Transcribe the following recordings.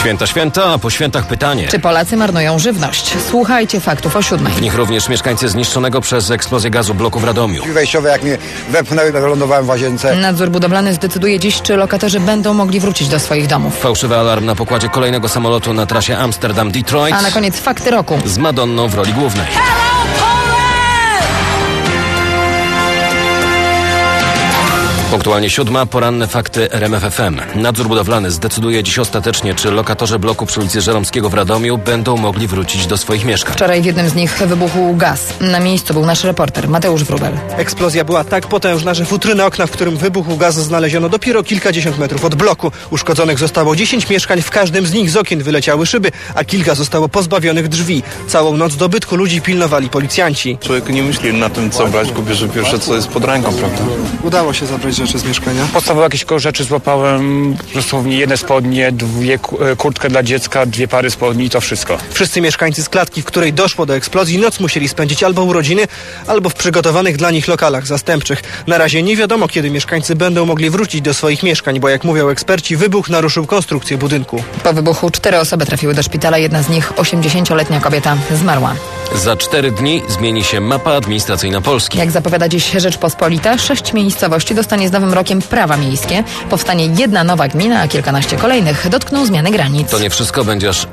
Święta, a po świętach pytanie. Czy Polacy marnują żywność? Słuchajcie faktów o 7:00. W nich również mieszkańcy zniszczonego przez eksplozję gazu bloku w Radomiu. Wejściowe, jak mnie wepchnęły, lądowałem w łazience. Nadzór budowlany zdecyduje dziś, czy lokatorzy będą mogli wrócić do swoich domów. Fałszywy alarm na pokładzie kolejnego samolotu na trasie Amsterdam-Detroit. A na koniec fakty roku. Z Madonną w roli głównej. Punktualnie 7:00, poranne fakty RMF FM. Nadzór budowlany zdecyduje dziś ostatecznie, czy lokatorzy bloku przy ulicy Żeromskiego w Radomiu będą mogli wrócić do swoich mieszkań. Wczoraj w jednym z nich wybuchł gaz. Na miejscu był nasz reporter Mateusz Wróbel. Eksplozja była tak potężna, że futryny okna, w którym wybuchł gaz, znaleziono dopiero kilkadziesiąt metrów od bloku. Uszkodzonych zostało 10 mieszkań, w każdym z nich z okien wyleciały szyby, a kilka zostało pozbawionych drzwi. Całą noc dobytku ludzi pilnowali policjanci. Człowiek nie myśli na tym, co brać, bo bierze pierwsze, co jest pod ręką, prawda? Udało się zabrać rzeczy z mieszkania. Podstawowe jakieś rzeczy złapałem, dosłownie jedne spodnie, kurtkę dla dziecka, 2 pary spodni i to wszystko. Wszyscy mieszkańcy z klatki, w której doszło do eksplozji, noc musieli spędzić albo u rodziny, albo w przygotowanych dla nich lokalach zastępczych. Na razie nie wiadomo, kiedy mieszkańcy będą mogli wrócić do swoich mieszkań, bo jak mówią eksperci, wybuch naruszył konstrukcję budynku. Po wybuchu 4 osoby trafiły do szpitala, jedna z nich 80-letnia kobieta zmarła. Za 4 dni zmieni się mapa administracyjna Polski. Jak zapowiada dziś Rzeczpospolita, 6 miejscowości dostanie z nowym rokiem prawa miejskie. Powstanie jedna nowa gmina, a kilkanaście kolejnych dotkną zmiany granic. To nie wszystko, będzie aż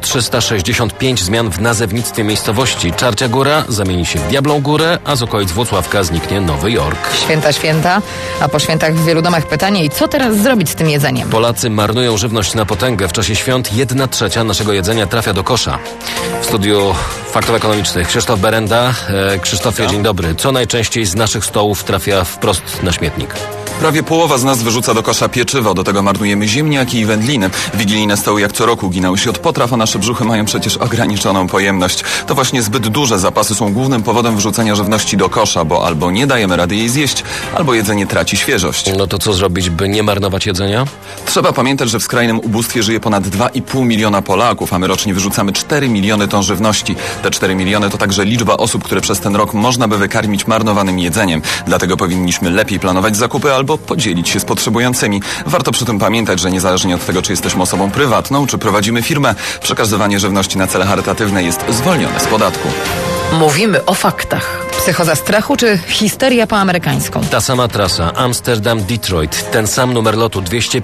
365 zmian w nazewnictwie miejscowości. Czarcia Góra zamieni się w Diablą Górę, a z okolic Włocławka zniknie Nowy Jork. Święta, a po świętach w wielu domach pytanie, i co teraz zrobić z tym jedzeniem? Polacy marnują żywność na potęgę. W czasie świąt 1/3 naszego jedzenia trafia do kosza. W studiu Faktów Ekonomicznych Krzysztof Berenda. Krzysztofie, dzień dobry. Co najczęściej z naszych stołów trafia wprost na śmietnik? Prawie połowa z nas wyrzuca do kosza pieczywo, do tego marnujemy ziemniaki i wędliny. Wigilijne stoły jak co roku ginały się od potraw, a nasze brzuchy mają przecież ograniczoną pojemność. To właśnie zbyt duże zapasy są głównym powodem wrzucenia żywności do kosza, bo albo nie dajemy rady jej zjeść, albo jedzenie traci świeżość. No to co zrobić, by nie marnować jedzenia? Trzeba pamiętać, że w skrajnym ubóstwie żyje ponad 2,5 miliona Polaków, a my rocznie wyrzucamy 4 miliony ton żywności. Te 4 miliony to także liczba osób, które przez ten rok można by wykarmić marnowanym jedzeniem. Dlatego powinniśmy lepiej planować zakupy albo podzielić się z potrzebującymi. Warto przy tym pamiętać, że niezależnie od tego, czy jesteśmy osobą prywatną, czy prowadzimy firmę, przekazywanie żywności na cele charytatywne jest zwolnione z podatku. Mówimy o faktach. Psychoza strachu czy histeria po amerykańsku? Ta sama trasa, Amsterdam-Detroit, ten sam numer lotu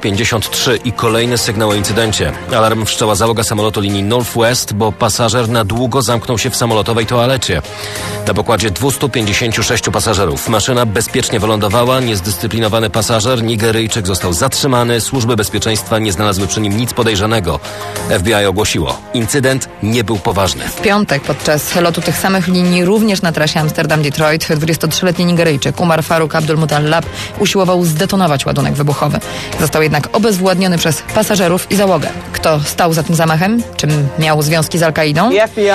253 i kolejny sygnał o incydencie. Alarm wszczęła załoga samolotu linii Northwest, bo pasażer na długo zamknął się w samolotowej toalecie. Na pokładzie 256 pasażerów. Maszyna bezpiecznie wylądowała, niezdyscyplinowany pasażer, Nigeryjczyk, został zatrzymany, służby bezpieczeństwa nie znalazły przy nim nic podejrzanego. FBI ogłosiło, incydent nie był poważny. W piątek podczas lotu tych samych linii również na trasie Amsterdam-Detroit 23-letni Nigeryjczyk Umar Faruk Abdul-Mutallab usiłował zdetonować ładunek wybuchowy. Został jednak obezwładniony przez pasażerów i załogę. Kto stał za tym zamachem? Czym miał związki z Al-Kaidą?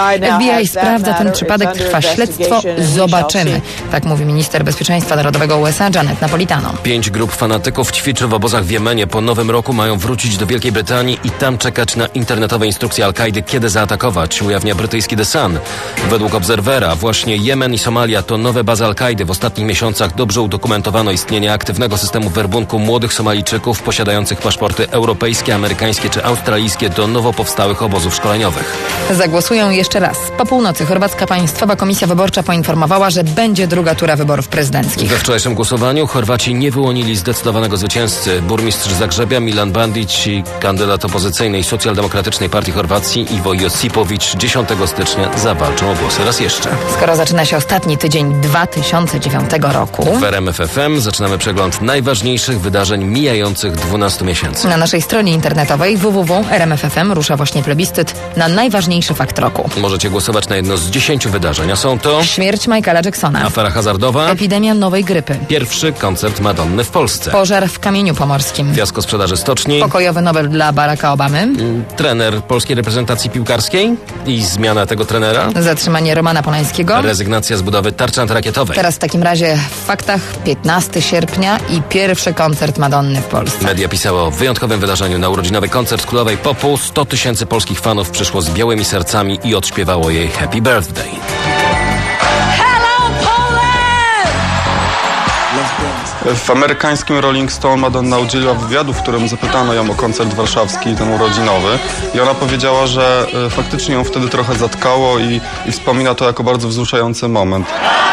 FBI sprawdza ten przypadek, trwa śledztwo. Zobaczymy. Tak mówi minister bezpieczeństwa narodowego USA Janet Napolitano. 5 grup fanatyków ćwiczy w obozach w Jemenie. Po nowym roku mają wrócić do Wielkiej Brytanii i tam czekać na internetowe instrukcje Al-Kaidy, kiedy zaatakować, ujawnia brytyjski The Sun. Według Obserwera właśnie Jemen i Somalia to nowe bazy Al-Kaidy. W ostatnich miesiącach dobrze udokumentowano istnienie aktywnego systemu werbunku młodych Somalijczyków posiadających paszporty europejskie, amerykańskie czy australijskie do nowo powstałych obozów szkoleniowych. Zagłosują jeszcze raz. Po północy chorwacka Państwowa Komisja Wyborcza poinformowała, że będzie druga tura wyborów prezydenckich. We wczorajszym głosowaniu Chorwaci nie wyłonili zdecydowanego zwycięzcy. Burmistrz Zagrzebia Milan Bandić i kandydat opozycyjnej Socjaldemokratycznej Partii Chorwacji Ivo Josipowicz 10 stycznia zawalczą o głosy raz jeszcze. Skoro zaczyna się ostatni tydzień 2009 roku. W RMF FM zaczynamy przegląd najważniejszych wydarzeń mijających 12 miesięcy. Na naszej stronie internetowej www.rmf.fm rusza właśnie plebiscyt na najważniejszy fakt roku. Możecie głosować na jedno z 10 wydarzeń, a są to: śmierć Michaela Jacksona, afera hazardowa, epidemia nowej grypy, pierwszy koncert Madonny w Polsce, pożar w Kamieniu Pomorskim, fiasko sprzedaży stoczni, pokojowy Nobel dla Baracka Obamy, trener polskiej reprezentacji piłkarskiej i zmiana tego trenera, zatrzymanie Romana Polańskiego, rezygnacja z budowy tarczy antyrakietowej. Teraz w takim razie w faktach 15 sierpnia i pierwszy koncert Madonny w Polsce. Media pisały o wyjątkowym wydarzeniu. Na urodzinowy koncert królowej popu 100 000 polskich fanów przyszło z białymi sercami i odśpiewało jej Happy Birthday. Hello Poland! W amerykańskim Rolling Stone Madonna udzieliła wywiadu, w którym zapytano ją o koncert warszawski, ten urodzinowy, i ona powiedziała, że faktycznie ją wtedy trochę zatkało i wspomina to jako bardzo wzruszający moment.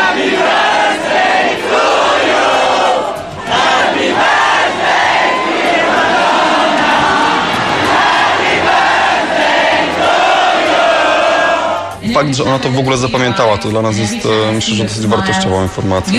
Fakt, że ona to w ogóle zapamiętała, to dla nas jest, myślę, że dosyć wartościową informacją.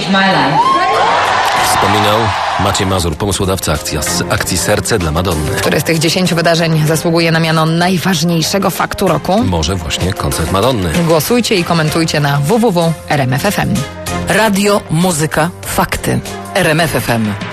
Wspominał Maciej Mazur, pomysłodawca akcji Serce dla Madonny. Który z tych 10 wydarzeń zasługuje na miano najważniejszego faktu roku? Może właśnie koncert Madonny. Głosujcie i komentujcie na www.rmf.fm. Radio, muzyka, fakty. RMF FM.